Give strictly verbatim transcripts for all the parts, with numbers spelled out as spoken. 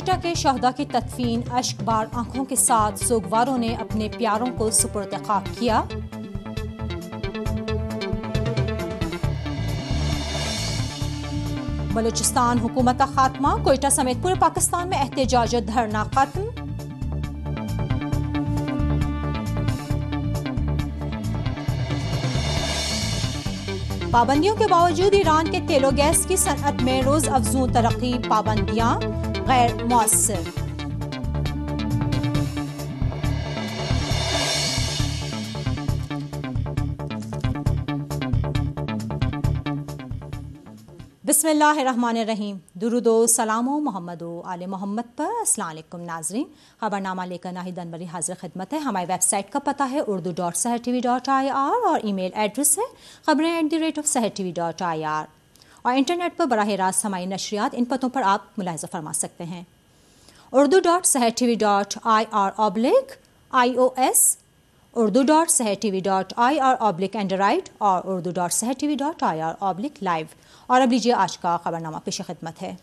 کوئٹہ کے شہداء کی تدفین اشک بار آنکھوں کے ساتھ سوگواروں نے اپنے پیاروں کو سپرد خاک کیا۔ بلوچستان حکومت کا خاتمہ، کوئٹہ سمیت پورے پاکستان میں احتجاج و دھرنا ختم۔ پابندیوں کے باوجود ایران کے تیل و گیس کی صنعت میں روز افزوں ترقی، پابندیاں غیر مؤثر۔ بسم اللہ الرحمن الرحیم، درود و سلام و محمد و آل محمد پر۔ السلام علیکم ناظرین، خبر نامہ لے کر ناہید انوری حاضر خدمت ہے۔ ہماری ویب سائٹ کا پتہ ہے Urdu dot Sahar T V dot I R اور ای میل ایڈریس ہے خبریں at the rate of Sahar T V dot I R, اور انٹرنیٹ پر براہ راست ہماری نشریات ان پتوں پر آپ ملاحظہ فرما سکتے ہیں: Urdu dot Sahar T V dot I R oblique I O S, Urdu dot Sahar T V dot I R oblique android, اور Urdu dot Sahar T V dot I R oblique live. اور اب لیجیے آج کا خبرنامہ پیش خدمت ہے۔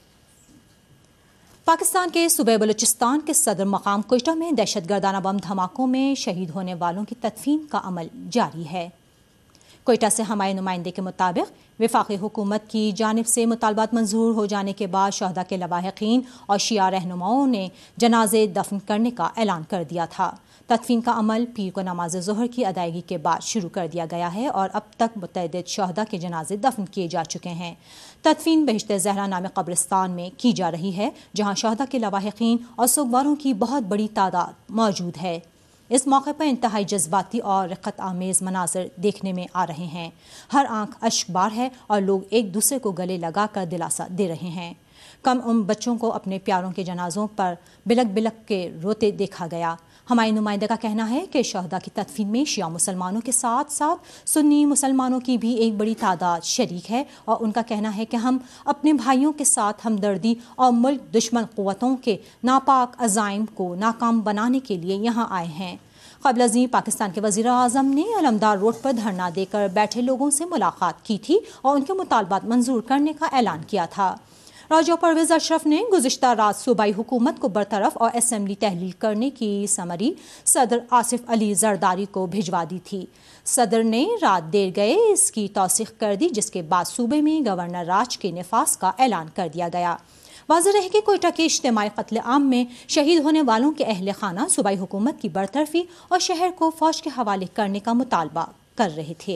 پاکستان کے صوبہ بلوچستان کے صدر مقام کوئٹہ میں دہشت گردانہ بم دھماکوں میں شہید ہونے والوں کی تدفین کا عمل جاری ہے۔ کوئٹہ سے ہمارے نمائندے کے مطابق وفاقی حکومت کی جانب سے مطالبات منظور ہو جانے کے بعد شہداء کے لواحقین اور شیعہ رہنماؤں نے جنازے دفن کرنے کا اعلان کر دیا تھا۔ تدفین کا عمل پیر کو نماز ظہر کی ادائیگی کے بعد شروع کر دیا گیا ہے اور اب تک متعدد شہداء کے جنازے دفن کیے جا چکے ہیں۔ تدفین بہشت زہرا نامی قبرستان میں کی جا رہی ہے، جہاں شہداء کے لواحقین اور سوگواروں کی بہت بڑی تعداد موجود ہے۔ اس موقع پر انتہائی جذباتی اور رقت آمیز مناظر دیکھنے میں آ رہے ہیں۔ ہر آنکھ اشک بار ہے اور لوگ ایک دوسرے کو گلے لگا کر دلاسا دے رہے ہیں۔ کم عمر بچوں کو اپنے پیاروں کے جنازوں پر بلک بلک کے روتے دیکھا گیا۔ ہمارے نمائندے کا کہنا ہے کہ شہداء کی تدفین میں شیعہ مسلمانوں کے ساتھ ساتھ سنی مسلمانوں کی بھی ایک بڑی تعداد شریک ہے، اور ان کا کہنا ہے کہ ہم اپنے بھائیوں کے ساتھ ہمدردی اور ملک دشمن قوتوں کے ناپاک عزائم کو ناکام بنانے کے لیے یہاں آئے ہیں۔ قبل ازیں پاکستان کے وزیر اعظم نے علمدار روڈ پر دھرنا دے کر بیٹھے لوگوں سے ملاقات کی تھی اور ان کے مطالبات منظور کرنے کا اعلان کیا تھا۔ راجہ پرویز اشرف نے گزشتہ رات صوبائی حکومت کو برطرف اور اسمبلی تحلیل کرنے کی سمری صدر آصف علی زرداری کو بھجوا دی تھی۔ صدر نے رات دیر گئے اس کی توثیق کر دی، جس کے بعد صوبے میں گورنر راج کے نفاذ کا اعلان کر دیا گیا۔ واضح رہے کہ کوئٹہ کے اجتماعی قتل عام میں شہید ہونے والوں کے اہل خانہ صوبائی حکومت کی برطرفی اور شہر کو فوج کے حوالے کرنے کا مطالبہ کر رہے تھے۔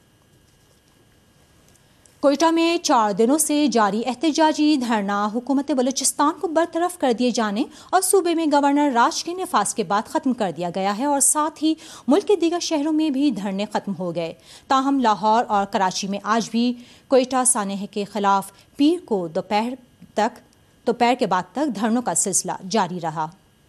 کوئٹہ میں چار دنوں سے جاری احتجاجی دھرنا حکومت بلوچستان کو برطرف کر دیے جانے اور صوبے میں گورنر راج کے نفاذ کے بعد ختم کر دیا گیا ہے، اور ساتھ ہی ملک کے دیگر شہروں میں بھی دھرنے ختم ہو گئے۔ تاہم لاہور اور کراچی میں آج بھی کوئٹہ سانحے کے خلاف پیر کو دوپہر تک دوپہر کے بعد تک دھرنوں کا سلسلہ جاری رہا۔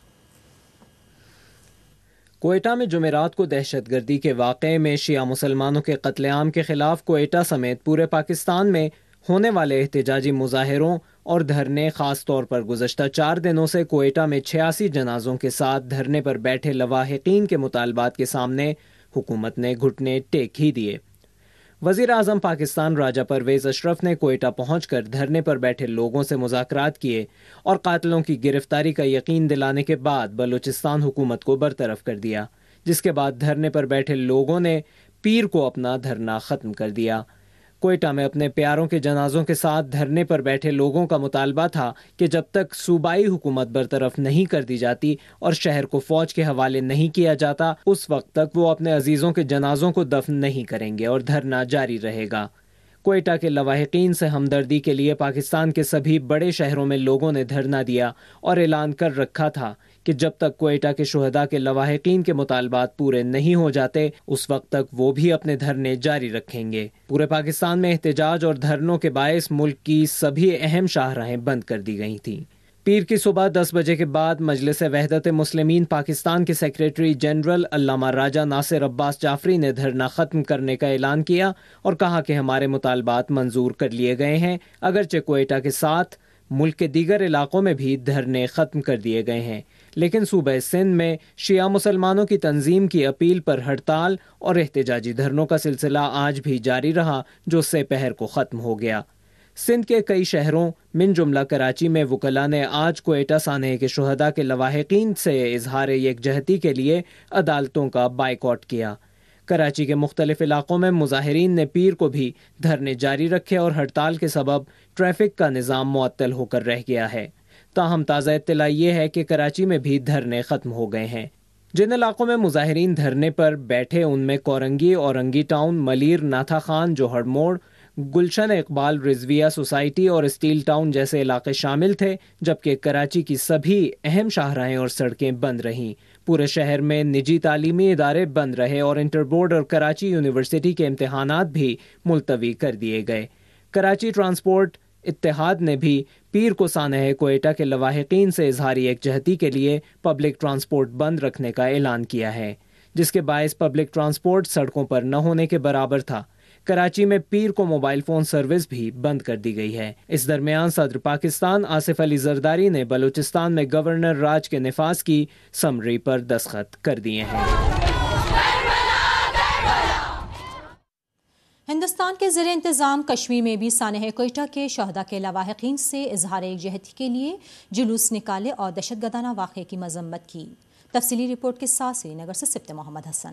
کوئٹہ میں جمعرات کو دہشت گردی کے واقعے میں شیعہ مسلمانوں کے قتل عام کے خلاف کوئٹہ سمیت پورے پاکستان میں ہونے والے احتجاجی مظاہروں اور دھرنے، خاص طور پر گزشتہ چار دنوں سے کوئٹہ میں چھیاسی جنازوں کے ساتھ دھرنے پر بیٹھے لواحقین کے مطالبات کے سامنے حکومت نے گھٹنے ٹیک ہی دیے۔ وزیر اعظم پاکستان راجہ پرویز اشرف نے کوئٹہ پہنچ کر دھرنے پر بیٹھے لوگوں سے مذاکرات کیے اور قاتلوں کی گرفتاری کا یقین دلانے کے بعد بلوچستان حکومت کو برطرف کر دیا، جس کے بعد دھرنے پر بیٹھے لوگوں نے پیر کو اپنا دھرنا ختم کر دیا۔ کوئٹہ میں اپنے پیاروں کے جنازوں کے ساتھ دھرنے پر بیٹھے لوگوں کا مطالبہ تھا کہ جب تک صوبائی حکومت برطرف نہیں کر دی جاتی اور شہر کو فوج کے حوالے نہیں کیا جاتا، اس وقت تک وہ اپنے عزیزوں کے جنازوں کو دفن نہیں کریں گے اور دھرنا جاری رہے گا۔ کوئٹہ کے لواحقین سے ہمدردی کے لیے پاکستان کے سبھی بڑے شہروں میں لوگوں نے دھرنا دیا اور اعلان کر رکھا تھا کہ جب تک کوئٹہ کے شہداء کے لواحقین کے مطالبات پورے نہیں ہو جاتے اس وقت تک وہ بھی اپنے دھرنے جاری رکھیں گے۔ پورے پاکستان میں احتجاج اور دھرنوں کے باعث ملک کی سبھی اہم شاہراہیں بند کر دی گئی تھیں۔ پیر کی صبح دس بجے کے بعد مجلس وحدت مسلمین پاکستان کے سیکریٹری جنرل علامہ راجہ ناصر عباس جعفری نے دھرنا ختم کرنے کا اعلان کیا اور کہا کہ ہمارے مطالبات منظور کر لیے گئے ہیں، اگرچہ کوئٹہ کے ساتھ ملک کے دیگر علاقوں میں بھی دھرنے ختم کر دیے گئے ہیں، لیکن صوبہ سندھ میں شیعہ مسلمانوں کی تنظیم کی اپیل پر ہڑتال اور احتجاجی دھرنوں کا سلسلہ آج بھی جاری رہا، جو سے پہر کو ختم ہو گیا۔ سندھ کے کئی شہروں من جملہ کراچی میں وکلاء نے آج کوئٹہ سانحے کے شہداء کے لواحقین سے اظہار یکجہتی کے لیے عدالتوں کا بائیکاٹ کیا۔ کراچی کے مختلف علاقوں میں مظاہرین نے پیر کو بھی دھرنے جاری رکھے اور ہڑتال کے سبب ٹریفک کا نظام معطل ہو کر رہ گیا ہے۔ تاہم تازہ اطلاع یہ ہے کہ کراچی میں بھی دھرنے ختم ہو گئے ہیں۔ جن علاقوں میں مظاہرین دھرنے پر بیٹھے ان میں کورنگی، اورنگی ٹاؤن، ملیر، ناتھا خان، جوہر موڑ، گلشن اقبال رضویہ سوسائٹی اور اسٹیل ٹاؤن جیسے علاقے شامل تھے، جبکہ کراچی کی سبھی اہم شاہراہیں اور سڑکیں بند رہیں۔ پورے شہر میں نجی تعلیمی ادارے بند رہے اور انٹر بورڈ اور کراچی یونیورسٹی کے امتحانات بھی ملتوی کر دیے گئے۔ کراچی ٹرانسپورٹ اتحاد نے بھی پیر کو سانحہ کوئٹہ کے لواحقین سے اظہاری یکجہتی کے لیے پبلک ٹرانسپورٹ بند رکھنے کا اعلان کیا ہے، جس کے باعث پبلک ٹرانسپورٹ سڑکوں پر نہ ہونے کے برابر تھا۔ کراچی میں پیر کو موبائل فون سروس بھی بند کر دی گئی ہے۔ اس درمیان صدر پاکستان آصف علی زرداری نے بلوچستان میں گورنر راج کے نفاذ کی سمری پر دستخط کر دیے ہیں۔ ہندوستان کے زیر انتظام کشمیر میں بھی سانحہ کوئٹہ کے شہداء کے لواحقین سے اظہار یکجہتی کے لیے جلوس نکالے اور دہشت گردانہ واقعے کی مذمت کی۔ تفصیلی رپورٹ کے ساتھ سری نگر سے سبت محمد حسن۔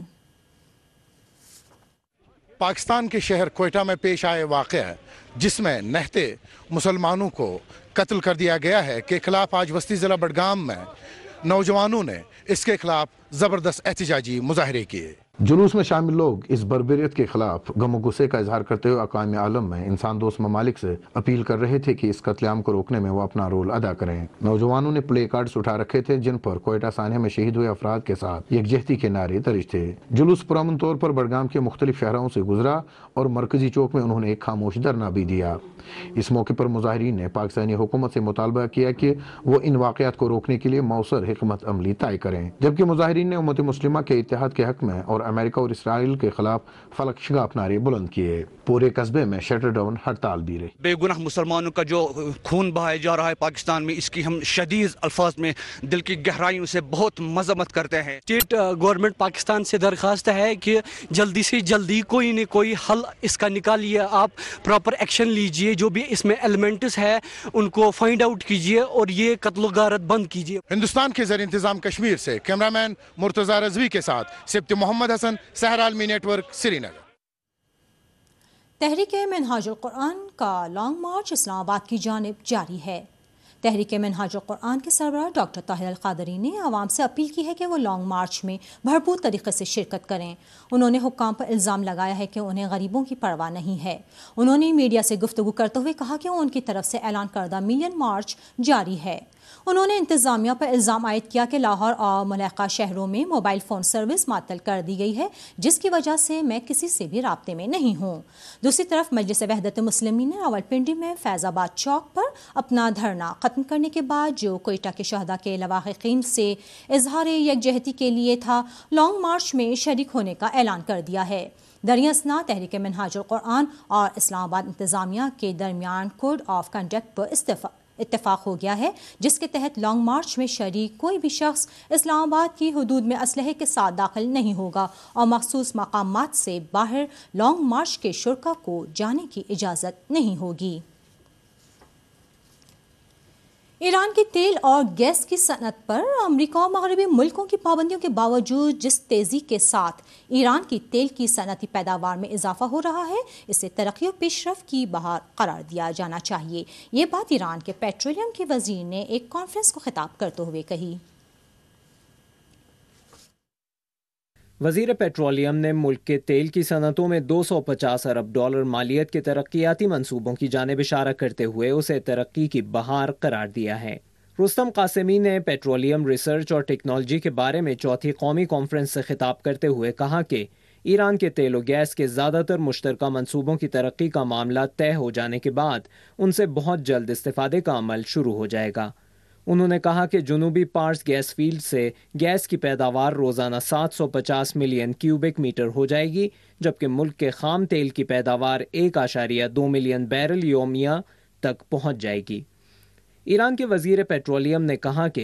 پاکستان کے شہر کوئٹہ میں پیش آئے واقعہ جس میں نہتے مسلمانوں کو قتل کر دیا گیا ہے کے خلاف آج وسطی ضلع بڈگام میں نوجوانوں نے اس کے خلاف زبردست احتجاجی مظاہرے کیے۔ جلوس میں شامل لوگ اس بربریت کے خلاف غم و غصے کا اظہار کرتے ہوئے اقوام عالم میں انسان دوست ممالک سے اپیل کر رہے تھے کہ اس قتل عام کو روکنے میں وہ اپنا رول ادا کریں۔ نوجوانوں نے پلے کارڈز اٹھا رکھے تھے جن پر کوئٹہ سانحہ میں شہید ہوئے افراد کے ساتھ یکجہتی کے نعرے درج تھے۔ جلوس پرامن طور پر بڈگام کے مختلف شہروں سے گزرا اور مرکزی چوک میں انہوں نے ایک خاموش دھرنا بھی دیا۔ اس موقع پر مظاہرین نے پاکستانی حکومت سے مطالبہ کیا کہ وہ ان واقعات کو روکنے کے لیے موثر حکمت عملی طے کریں، جبکہ مظاہرین نے امت مسلمہ کے اتحاد کے حق میں اور امریکہ اور اسرائیل کے خلاف فلک شگاف نعرے بلند کیے۔ پورے قصبے میں شٹر ڈاؤن ہڑتال بھی رہی۔ بے گناہ مسلمانوں کا جو خون بہایا جا رہا ہے پاکستان میں، اس کی ہم شدید الفاظ میں دل کی گہرائیوں سے بہت مذمت کرتے ہیں۔ اسٹیٹ گورنمنٹ پاکستان سے درخواست ہے کہ جلدی سے جلدی کوئی نہ کوئی حل اس کا نکالیے، آپ پراپر ایکشن لیجئے، جو بھی اس میں ایلیمنٹس ہے ان کو فائنڈ آؤٹ کیجئے اور یہ قتل و غارت بند کیجئے۔ ہندوستان کے زیر انتظام کشمیر سے کیمرہ مین مرتضی رضوی کے ساتھ سبت محمد حسن، سحر عالمی نیٹ ورک، سری نگر۔ تحریک منہاج القرآن کا لانگ مارچ اسلام آباد کی جانب جاری ہے۔ تحریک منہاج القرآن کے سربراہ ڈاکٹر طاہر القادری نے عوام سے اپیل کی ہے کہ وہ لانگ مارچ میں بھرپور طریقے سے شرکت کریں۔ انہوں نے حکام پر الزام لگایا ہے کہ انہیں غریبوں کی پرواہ نہیں ہے۔ انہوں نے میڈیا سے گفتگو کرتے ہوئے کہا کہ ان کی طرف سے اعلان کردہ ملین مارچ جاری ہے۔ انہوں نے انتظامیہ پر الزام عائد کیا کہ لاہور اور ملحقہ شہروں میں موبائل فون سروس معطل کر دی گئی ہے، جس کی وجہ سے میں کسی سے بھی رابطے میں نہیں ہوں۔ دوسری طرف مجلس وحدت مسلمین نے راولپنڈی میں فیض آباد چوک پر اپنا دھرنا ختم کرنے کے بعد جو کوئٹہ کے شہداء کے لواحقین سے اظہار یکجہتی کے لیے تھا، لانگ مارچ میں شریک ہونے کا اعلان کر دیا ہے۔ دریں اثنا تحریک منہاج القرآن اور اسلام آباد انتظامیہ کے درمیان کوڈ آف کنڈکٹ پر استفاق اتفاق ہو گیا ہے، جس کے تحت لانگ مارچ میں شریک کوئی بھی شخص اسلام آباد کی حدود میں اسلحے کے ساتھ داخل نہیں ہوگا اور مخصوص مقامات سے باہر لانگ مارچ کے شرکاء کو جانے کی اجازت نہیں ہوگی۔ ایران کی تیل اور گیس کی صنعت پر امریکہ اور مغربی ملکوں کی پابندیوں کے باوجود جس تیزی کے ساتھ ایران کی تیل کی صنعتی پیداوار میں اضافہ ہو رہا ہے، اسے ترقی و پیش رفت کی بہار قرار دیا جانا چاہیے۔ یہ بات ایران کے پیٹرولیم کے وزیر نے ایک کانفرنس کو خطاب کرتے ہوئے کہی۔ وزیر پیٹرولیم نے ملک کے تیل کی صنعتوں میں دو سو پچاس ارب ڈالر مالیت کے ترقیاتی منصوبوں کی جانب اشارہ کرتے ہوئے اسے ترقی کی بہار قرار دیا ہے۔ رستم قاسمی نے پیٹرولیم ریسرچ اور ٹیکنالوجی کے بارے میں چوتھی قومی کانفرنس سے خطاب کرتے ہوئے کہا کہ ایران کے تیل و گیس کے زیادہ تر مشترکہ منصوبوں کی ترقی کا معاملہ طے ہو جانے کے بعد ان سے بہت جلد استفادے کا عمل شروع ہو جائے گا۔ انہوں نے کہا کہ جنوبی پارس گیس فیلڈ سے گیس کی پیداوار روزانہ سات سو پچاس ملین کیوبک میٹر ہو جائے گی، جبکہ ملک کے خام تیل کی پیداوار ایک اشاریہ دو ملین بیرل یومیہ تک پہنچ جائے گی۔ ایران کے وزیر پیٹرولیم نے کہا کہ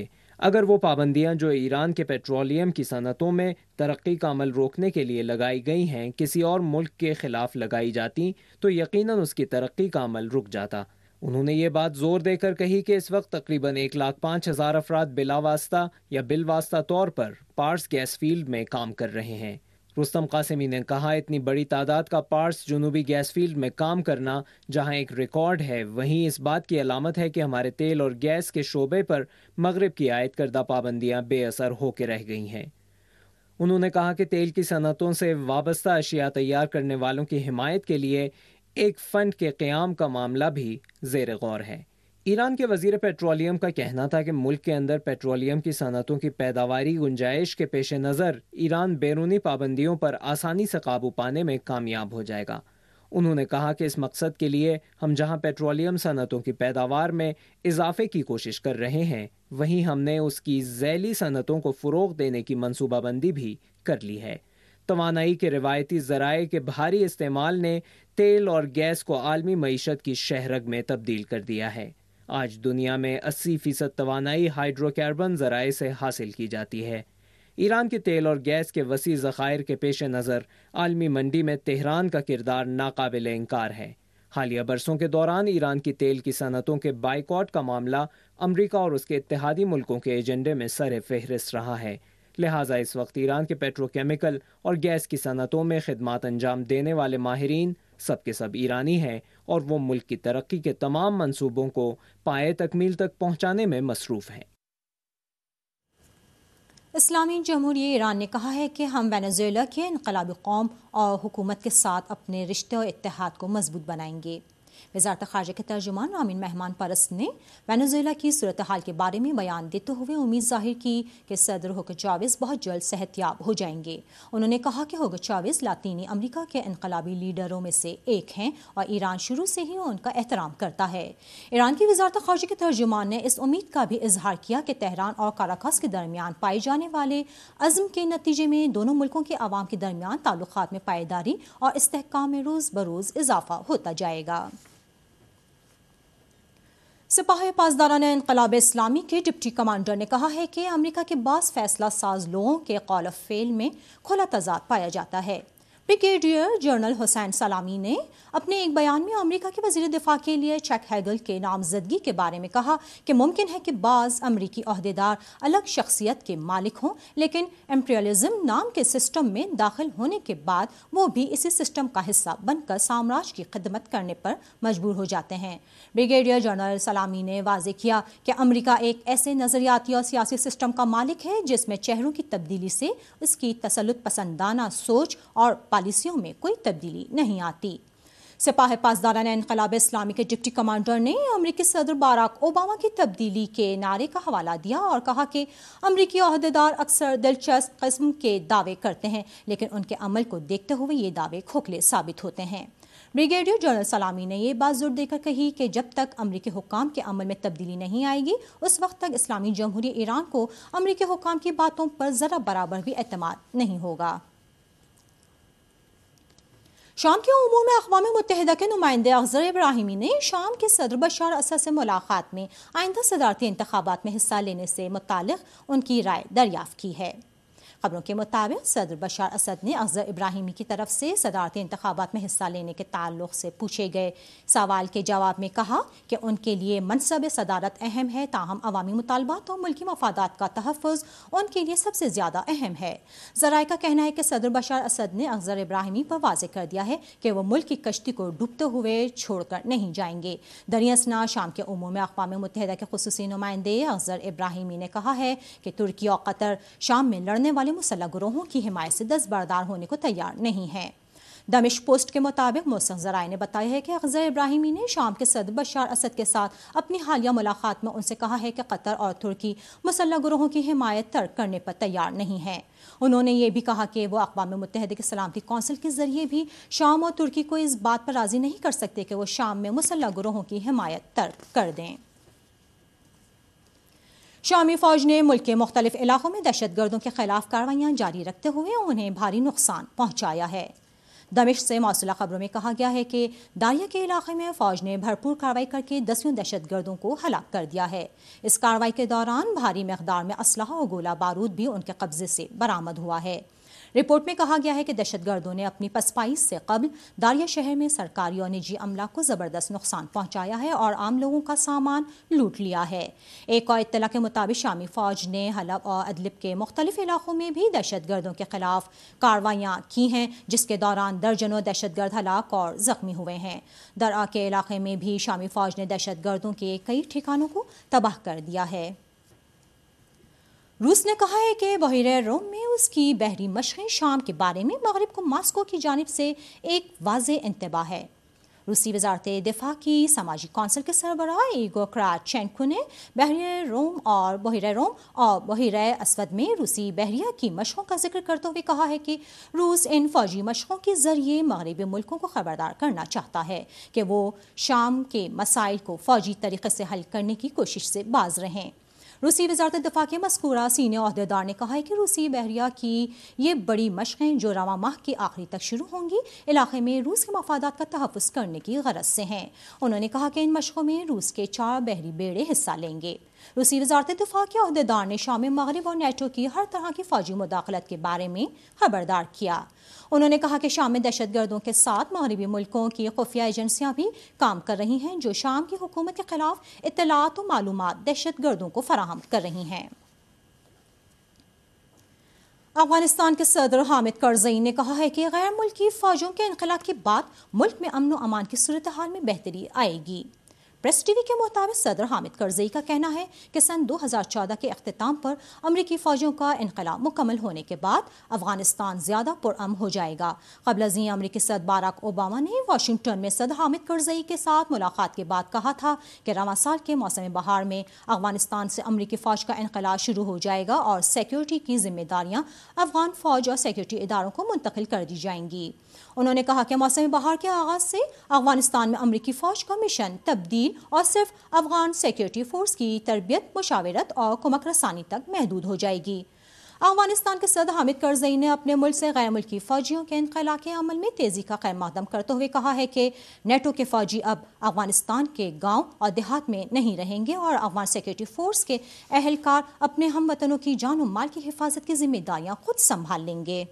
اگر وہ پابندیاں جو ایران کے پیٹرولیم کی صنعتوں میں ترقی کا عمل روکنے کے لیے لگائی گئی ہیں کسی اور ملک کے خلاف لگائی جاتی تو یقیناً اس کی ترقی کا عمل رک جاتا۔ انہوں نے یہ بات زور دے کر کہی کہ اس وقت تقریباً ایک لاکھ پانچ ہزار افراد بلا واسطہ یا بالواسطہ طور پر پارس گیس فیلڈ میں کام کر رہے ہیں۔ رستم قاسمی نے کہا اتنی بڑی تعداد کا پارس جنوبی گیس فیلڈ میں کام کرنا جہاں ایک ریکارڈ ہے، وہیں اس بات کی علامت ہے کہ ہمارے تیل اور گیس کے شعبے پر مغرب کی عائد کردہ پابندیاں بے اثر ہو کے رہ گئی ہیں۔ انہوں نے کہا کہ تیل کی صنعتوں سے وابستہ اشیاء تیار کرنے والوں کی حمایت کے لیے ایک فنڈ کے قیام کا معاملہ بھی زیر غور ہے۔ ایران کے وزیر پیٹرولیم کا کہنا تھا کہ ملک کے اندر پیٹرولیم کی صنعتوں کی پیداواری گنجائش کے پیش نظر ایران بیرونی پابندیوں پر آسانی سے قابو پانے میں کامیاب ہو جائے گا۔ انہوں نے کہا کہ اس مقصد کے لیے ہم جہاں پیٹرولیم صنعتوں کی پیداوار میں اضافے کی کوشش کر رہے ہیں وہیں ہم نے اس کی ذیلی صنعتوں کو فروغ دینے کی منصوبہ بندی بھی کر لی ہے۔ توانائی کے روایتی ذرائع کے بھاری استعمال نے تیل اور گیس کو عالمی معیشت کی شہرگ میں تبدیل کر دیا ہے۔ آج دنیا میں اسی فیصد توانائی ہائیڈرو کاربن ذرائع سے حاصل کی جاتی ہے۔ ایران کے تیل اور گیس کے وسیع ذخائر کے پیش نظر عالمی منڈی میں تہران کا کردار ناقابل انکار ہے۔ حالیہ برسوں کے دوران ایران کی تیل کی صنعتوں کے بائیکاٹ کا معاملہ امریکہ اور اس کے اتحادی ملکوں کے ایجنڈے میں سر فہرست رہا ہے، لہٰذا اس وقت ایران کے پیٹروکیمیکل اور گیس کی صنعتوں میں خدمات انجام دینے والے ماہرین سب کے سب ایرانی ہیں اور وہ ملک کی ترقی کے تمام منصوبوں کو پائے تکمیل تک پہنچانے میں مصروف ہیں۔ اسلامی جمہوریہ ایران نے کہا ہے کہ ہم وینزویلا کے انقلابی قوم اور حکومت کے ساتھ اپنے رشتے اور اتحاد کو مضبوط بنائیں گے۔ وزارت خارجہ کے ترجمان رامین مہمان پرست نے وینزویلا کی صورتحال کے بارے میں بیان دیتے ہوئے امید ظاہر کی کہ صدر ہوگو چاویز بہت جلد صحت یاب ہو جائیں گے۔ انہوں نے کہا کہ ہوگو چاویز لاطینی امریکہ کے انقلابی لیڈروں میں سے ایک ہیں اور ایران شروع سے ہی ان کا احترام کرتا ہے۔ ایران کی وزارت خارجہ کے ترجمان نے اس امید کا بھی اظہار کیا کہ تہران اور کاراکس کے درمیان پائے جانے والے عزم کے نتیجے میں دونوں ملکوں کے عوام کے درمیان تعلقات میں پائیداری اور استحکام میں روز بروز اضافہ ہوتا جائے گا۔ سپاہ پاسداران انقلاب اسلامی کے ڈپٹی کمانڈر نے کہا ہے کہ امریکہ کے بعض فیصلہ ساز لوگوں کے قول و فعل میں کھلا تضاد پایا جاتا ہے۔ بریگیڈیئر جنرل حسین سلامی نے اپنے ایک بیان میں امریکہ کے وزیر دفاع کے لیے چیک ہیگل کے نامزدگی کے بارے میں کہا کہ ممکن ہے کہ بعض امریکی عہدیدار الگ شخصیت کے مالک ہوں لیکن امپریلزم نام کے سسٹم میں داخل ہونے کے بعد وہ بھی اسی سسٹم کا حصہ بن کر سامراج کی خدمت کرنے پر مجبور ہو جاتے ہیں۔ بریگیڈیئر جنرل سلامی نے واضح کیا کہ امریکہ ایک ایسے نظریاتی اور سیاسی سسٹم کا مالک ہے جس میں چہروں کی تبدیلی سے اس کی تسلط پسندانہ سوچ اور پالیسیوں میں کوئی تبدیلی نہیں آتی۔ سپاہ پاسداران انقلاب اسلامی کے ڈپٹی کمانڈر نے امریکی صدر باراک اوباما کی تبدیلی کے نعرے کا حوالہ دیا اور کہا کہ امریکی عہدیدار اکثر دلچسپ قسم کے دعوے کرتے ہیں لیکن ان کے عمل کو دیکھتے ہوئے یہ دعوے کھوکھلے ثابت ہوتے ہیں۔ بریگیڈیئر جنرل سلامی نے یہ بات زور دے کر کہی کہ جب تک امریکی حکام کے عمل میں تبدیلی نہیں آئے گی اس وقت تک اسلامی جمہوریہ ایران کو امریکی حکام کی باتوں پر ذرا برابر بھی اعتماد نہیں ہوگا۔ شام کے امور میں اقوام متحدہ کے نمائندے اخضر ابراہیمی نے شام کے صدر بشار اسد سے ملاقات میں آئندہ صدارتی انتخابات میں حصہ لینے سے متعلق ان کی رائے دریافت کی ہے۔ خبروں کے مطابق صدر بشار اسد نے اخضر ابراہیمی کی طرف سے صدارتی انتخابات میں حصہ لینے کے تعلق سے پوچھے گئے سوال کے جواب میں کہا کہ ان کے لیے منصب صدارت اہم ہے تاہم عوامی مطالبات اور ملکی مفادات کا تحفظ ان کے لیے سب سے زیادہ اہم ہے۔ ذرائع کا کہنا ہے کہ صدر بشار اسد نے اخضر ابراہیمی پر واضح کر دیا ہے کہ وہ ملک کی کشتی کو ڈوبتے ہوئے چھوڑ کر نہیں جائیں گے۔ دریں شام کے امور میں اقوام متحدہ کے خصوصی نمائندے اخضر ابراہیمی نے کہا ہے کہ ترکی اور قطر شام میں لڑنے والے مسلح گروہوں کی حمایت سے دستبردار ہونے کو تیار نہیں ہیں۔ دمشق پوسٹ کے مطابق موثق ذرائع نے بتایا ہے کہ اخضر ابراہیمی نے شام کے صدر بشار اسد کے ساتھ اپنی حالیہ ملاقات میں ان سے کہا ہے کہ قطر اور ترکی مسلح گروہوں کی حمایت ترک کرنے پر تیار نہیں ہیں۔ انہوں نے یہ بھی کہا کہ وہ اقوام متحدہ کی سلامتی کونسل کے ذریعے بھی شام اور ترکی کو اس بات پر راضی نہیں کر سکتے کہ وہ شام میں مسلح گروہوں کی حمایت ترک کر دیں۔ شامی فوج نے ملک کے مختلف علاقوں میں دہشت گردوں کے خلاف کارروائیاں جاری رکھتے ہوئے انہیں بھاری نقصان پہنچایا ہے۔ دمشق سے موصولہ خبروں میں کہا گیا ہے کہ داریہ کے علاقے میں فوج نے بھرپور کارروائی کر کے دسیوں دہشت گردوں کو ہلاک کر دیا ہے۔ اس کارروائی کے دوران بھاری مقدار میں اسلحہ اور گولہ بارود بھی ان کے قبضے سے برآمد ہوا ہے۔ رپورٹ میں کہا گیا ہے کہ دہشت گردوں نے اپنی پسپائی سے قبل داریہ شہر میں سرکاری اور نجی عملہ کو زبردست نقصان پہنچایا ہے اور عام لوگوں کا سامان لوٹ لیا ہے۔ ایک اور اطلاع کے مطابق شامی فوج نے حلب اور ادلب کے مختلف علاقوں میں بھی دہشت گردوں کے خلاف کارروائیاں کی ہیں، جس کے دوران درجنوں دہشت گرد ہلاک اور زخمی ہوئے ہیں۔ درعا کے علاقے میں بھی شامی فوج نے دہشت گردوں کے کئی ٹھکانوں کو تباہ کر دیا ہے۔ روس نے کہا ہے کہ بحیرہ روم میں اس کی بحری مشقیں شام کے بارے میں مغرب کو ماسکو کی جانب سے ایک واضح انتباہ ہے۔ روسی وزارت دفاع کی سماجی کونسل کے سربراہ ایگور کراچینکو نے بحیرہ روم اور بحیرہ روم اور بحیرہ اسود میں روسی بحریہ کی مشقوں کا ذکر کرتے ہوئے کہا ہے کہ روس ان فوجی مشقوں کے ذریعے مغربی ملکوں کو خبردار کرنا چاہتا ہے کہ وہ شام کے مسائل کو فوجی طریقے سے حل کرنے کی کوشش سے باز رہیں۔ روسی وزارت دفاع کے مذکورہ سینئر عہدیدار نے کہا ہے کہ روسی بحریہ کی یہ بڑی مشقیں جو رواں ماہ کے آخری تک شروع ہوں گی علاقے میں روس کے مفادات کا تحفظ کرنے کی غرض سے ہیں۔ انہوں نے کہا کہ ان مشقوں میں روس کے چار بحری بیڑے حصہ لیں گے۔ روسی وزارت دفاع کے عہدیدار نے شام مغرب اور نیٹو کی ہر طرح کی فوجی مداخلت کے بارے میں خبردار کیا۔ انہوں نے کہا کہ شام میں دہشت گردوں کے ساتھ مغربی ملکوں کی خفیہ ایجنسیاں بھی کام کر رہی ہیں جو شام کی حکومت کے خلاف اطلاعات و معلومات دہشت گردوں کو فراہم کر رہی ہیں۔ افغانستان کے صدر حامد کرزئی نے کہا ہے کہ غیر ملکی فوجوں کے انخلا کے بعد ملک میں امن و امان کی صورتحال میں بہتری آئے گی۔ پریس ٹی وی کے مطابق صدر حامد کرزئی کا کہنا ہے کہ سن دو ہزار چودہ کے اختتام پر امریکی فوجوں کا انخلا مکمل ہونے کے بعد افغانستان زیادہ پرامن ہو جائے گا۔ قبل ازیں امریکی صدر باراک اوباما نے واشنگٹن میں صدر حامد کرزئی کے ساتھ ملاقات کے بعد کہا تھا کہ رواں سال کے موسم بہار میں افغانستان سے امریکی فوج کا انخلا شروع ہو جائے گا اور سیکیورٹی کی ذمہ داریاں افغان فوج اور سیکیورٹی اداروں کو منتقل کر دی جائیں گی۔ انہوں نے کہا کہ موسم بہار کے آغاز سے افغانستان میں امریکی فوج کا مشن تبدیل اور صرف افغان سیکیورٹی فورس کی تربیت، مشاورت اور کمک رسانی تک محدود ہو جائے گی۔ افغانستان کے صدر حامد کرزئی نے اپنے ملک سے غیر ملکی فوجیوں کے انخلا کے عمل میں تیزی کا خیر مقدم کرتے ہوئے کہا ہے کہ نیٹو کے فوجی اب افغانستان کے گاؤں اور دیہات میں نہیں رہیں گے اور افغان سیکیورٹی فورس کے اہلکار اپنے ہم وطنوں کی جان و مال کی حفاظت کی ذمہ داریاں خود سنبھال لیں گے۔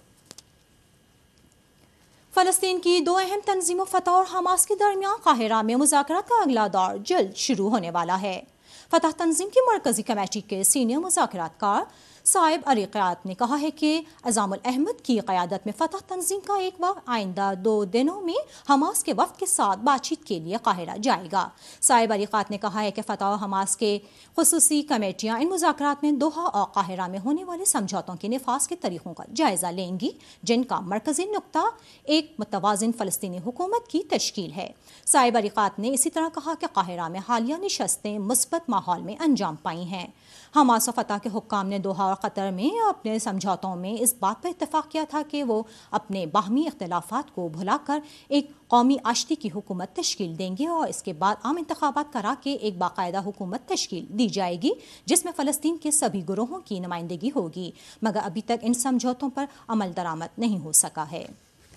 فلسطین کی دو اہم تنظیموں فتح اور حماس کے درمیان قاہرہ میں مذاکرات کا اگلا دور جلد شروع ہونے والا ہے۔ فتح تنظیم کی مرکزی کمیٹی کے سینئر مذاکرات کار صائب عریقات نے کہا ہے کہ عظام الاحمد کی قیادت میں فتح تنظیم کا ایک وقت آئندہ دو دنوں میں حماس کے وفد کے ساتھ بات چیت کے لیے قاہرہ جائے گا۔ صائب عریقات نے کہا ہے کہ فتح اور حماس کے خصوصی کمیٹیاں ان مذاکرات میں دوحہ اور قاہرہ میں ہونے والے سمجھوتوں کے نفاذ کے طریقوں کا جائزہ لیں گی، جن کا مرکزی نقطہ ایک متوازن فلسطینی حکومت کی تشکیل ہے۔ صائب عریقات نے اسی طرح کہا کہ قاہرہ میں حالیہ نشستیں مثبت ماحول میں انجام پائی ہیں۔ حماس و فتح کے حکام نے دوحہ اور قطر میں اپنے سمجھوتوں میں اس بات پر اتفاق کیا تھا کہ وہ اپنے باہمی اختلافات کو بھلا کر ایک قومی آشتی کی حکومت تشکیل دیں گے اور اس کے بعد عام انتخابات کرا کے ایک باقاعدہ حکومت تشکیل دی جائے گی جس میں فلسطین کے سبھی گروہوں کی نمائندگی ہوگی، مگر ابھی تک ان سمجھوتوں پر عمل درآمد نہیں ہو سکا ہے۔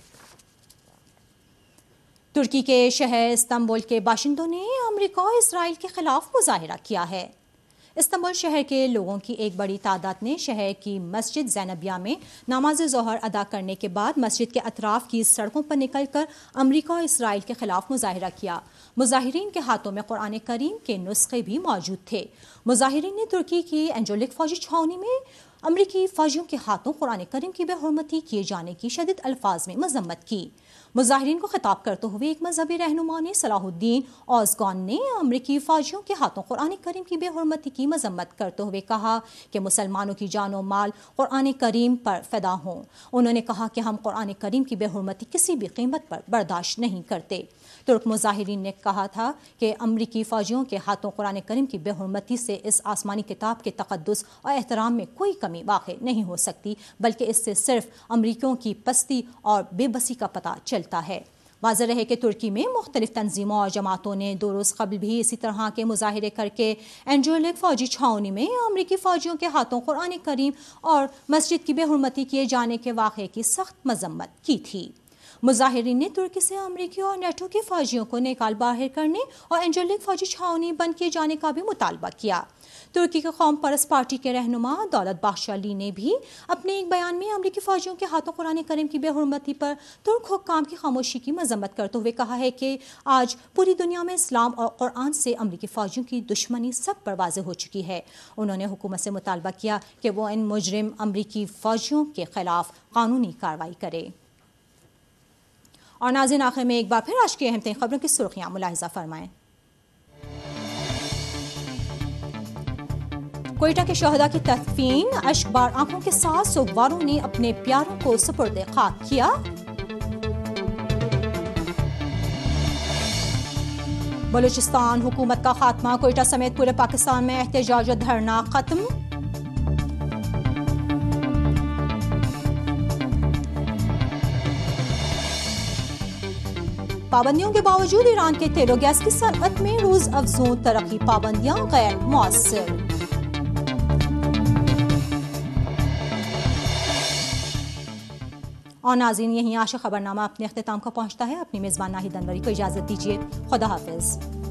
ترکی کے شہر استنبول کے باشندوں نے امریکہ اور اسرائیل کے خلاف مظاہرہ کیا ہے۔ استنبول شہر کے لوگوں کی ایک بڑی تعداد نے شہر کی مسجد زینبیہ میں نماز ظہر ادا کرنے کے بعد مسجد کے اطراف کی سڑکوں پر نکل کر امریکہ اور اسرائیل کے خلاف مظاہرہ کیا۔ مظاہرین کے ہاتھوں میں قرآن کریم کے نسخے بھی موجود تھے۔ مظاہرین نے ترکی کی انجولک فوجی چھاؤنی میں امریکی فوجیوں کے ہاتھوں قرآن کریم کی بے حرمتی کیے جانے کی شدید الفاظ میں مذمت کی۔ مظاہرین کو خطاب کرتے ہوئے ایک مذہبی رہنما نے صلاح الدین اوزگان نے امریکی فوجیوں کے ہاتھوں قرآن کریم کی بے حرمتی کی مذمت کرتے ہوئے کہا کہ مسلمانوں کی جان و مال قرآن کریم پر فدا ہوں۔ انہوں نے کہا کہ ہم قرآن کریم کی بے حرمتی کسی بھی قیمت پر برداشت نہیں کرتے۔ ترک مظاہرین نے کہا تھا کہ امریکی فوجیوں کے ہاتھوں قرآن کریم کی بے حرمتی سے اس آسمانی کتاب کے تقدس اور احترام میں کوئی کمی واقع نہیں ہو سکتی، بلکہ اس سے صرف امریکیوں کی پستی اور بے بسی کا پتہ چلتا ہے۔ واضح رہے کہ ترکی میں مختلف تنظیموں اور جماعتوں نے دو روز قبل بھی اسی طرح کے مظاہرے کر کے انجولک فوجی چھاؤنی میں امریکی فوجیوں کے ہاتھوں قرآن کریم اور مسجد کی بے حرمتی کیے جانے کے واقعے کی سخت مذمت کی تھی۔ مظاہرین نے ترکی سے امریکی اور نیٹو کے فوجیوں کو نیکال باہر کرنے اور انجرلیک فوجی چھاؤنی بند کیے جانے کا بھی مطالبہ کیا۔ ترکی کے قوم پرست پارٹی کے رہنما دولت بخش علی نے بھی اپنے ایک بیان میں امریکی فوجیوں کے ہاتھوں قرآن کریم کی بے حرمتی پر ترک حکام کی خاموشی کی مذمت کرتے ہوئے کہا ہے کہ آج پوری دنیا میں اسلام اور قرآن سے امریکی فوجیوں کی دشمنی سب پر واضح ہو چکی ہے۔ انہوں نے حکومت سے مطالبہ کیا کہ وہ ان مجرم امریکی فوجیوں کے خلاف قانونی کارروائی کرے۔ اور ناظرین، آخر میں ایک بار پھر آج کی اہم ترین خبروں کی سرخیاں ملاحظہ فرمائیں۔ کوئٹہ کے شہداء کی تدفین، اشک بار آنکھوں کے ساتھ سوگواروں نے اپنے پیاروں کو سپرد خاک کیا۔ بلوچستان حکومت کا خاتمہ، کوئٹہ سمیت پورے پاکستان میں احتجاج و دھرنا ختم۔ پابندیوں کے باوجود ایران کے تیل و گیس کی صنعت میں روز افزوں ترقی، پابندیاں غیر مؤثر۔ اور ناظرین، یہیں عاشق خبرنامہ اپنے اختتام کو پہنچتا ہے۔ اپنی میزبان ناہید انوری کو اجازت دیجیے۔ خدا حافظ۔